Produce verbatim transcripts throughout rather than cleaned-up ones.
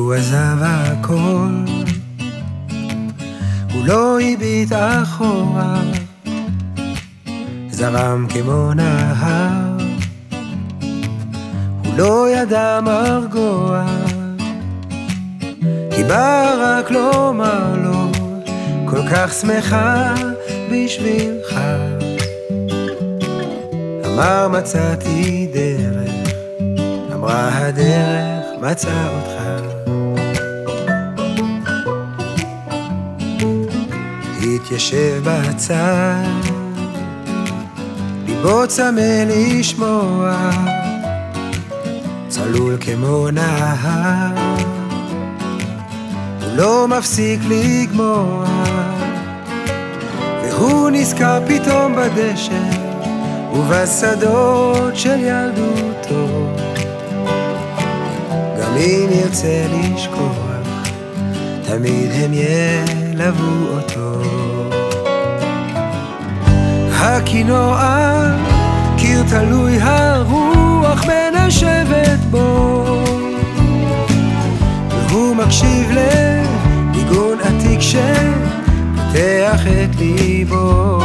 הוא עזב הכל, הוא לא הביט אחורה, זרם כמו נהר, הוא לא ידע מרגוע, היא באה רק לומר לו, כל כך שמחה בשבילך. אמר מצאתי דרך, אמרה הדרך מצא אותך. התיישב בצד, ליבו צמא לשמוע, צלול כמו נהר, הוא לא מפסיק לגמוע, והוא נזכר פתאום בדשא ובשדות של ילדותו. גם אם ירצה לשכוח, תמיד הם ילוו אותו. הכינוע, קיר תלוי הרוח מנשבת בו, והוא מקשיב לניגון עתיק שפותח את ליבו.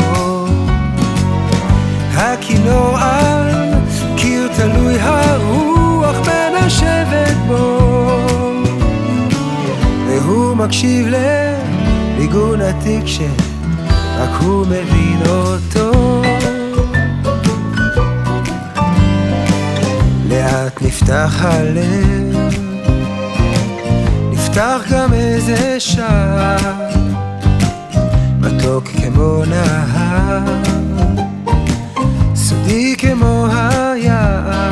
הכינוע, קיר תלוי הרוח מנשבת בו, והוא מקשיב לניגון עתיק שרק הוא מבין אותו. לאט נפתח הלב, נפתח גם איזה שער, מתוק כמו נהר, סודי כמו היער,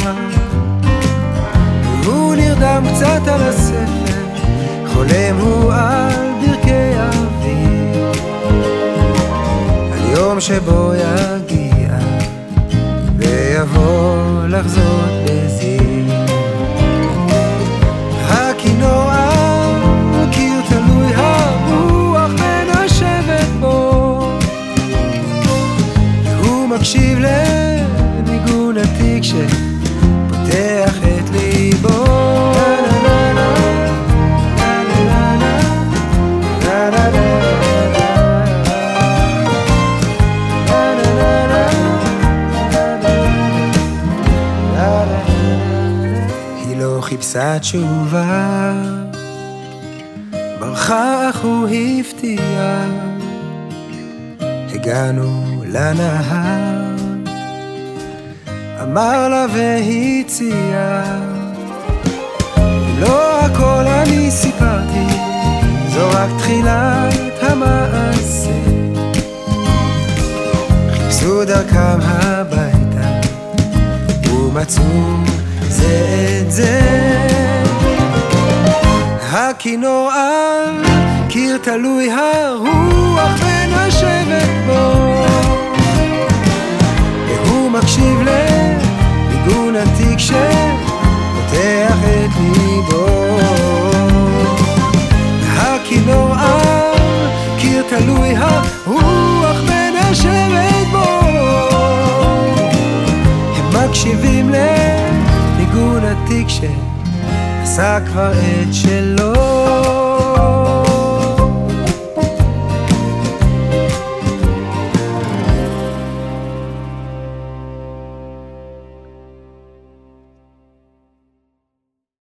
והוא נרדם קצת על הספר, חולם הוא על ברכי אביב, על יום שבו יגיע ויבוא לחזות בזיו. הכינוע, קיר תלוי הרוח מנשבת בו, והוא מקשיב לניגון עתיק שפותח את ליבו. היא לא חיפשה תשובה, ברכה אך הוא הפתיע, הגענו לנהר, אמר לה והציע, לא הכל אני סיפרתי, זו רק תחילת המעשה. חיפשו דרכם הביתה ומצאו זה את זה. הכינוע, קיר תלוי הרוח מנשבת בו, והוא מקשיב לניגון עתיק שפותח את ליבו. הכינוע, קיר תלוי הרוח מנשבת בו, הם מקשיבים לניגון עתיק שעשה כבר את שלו.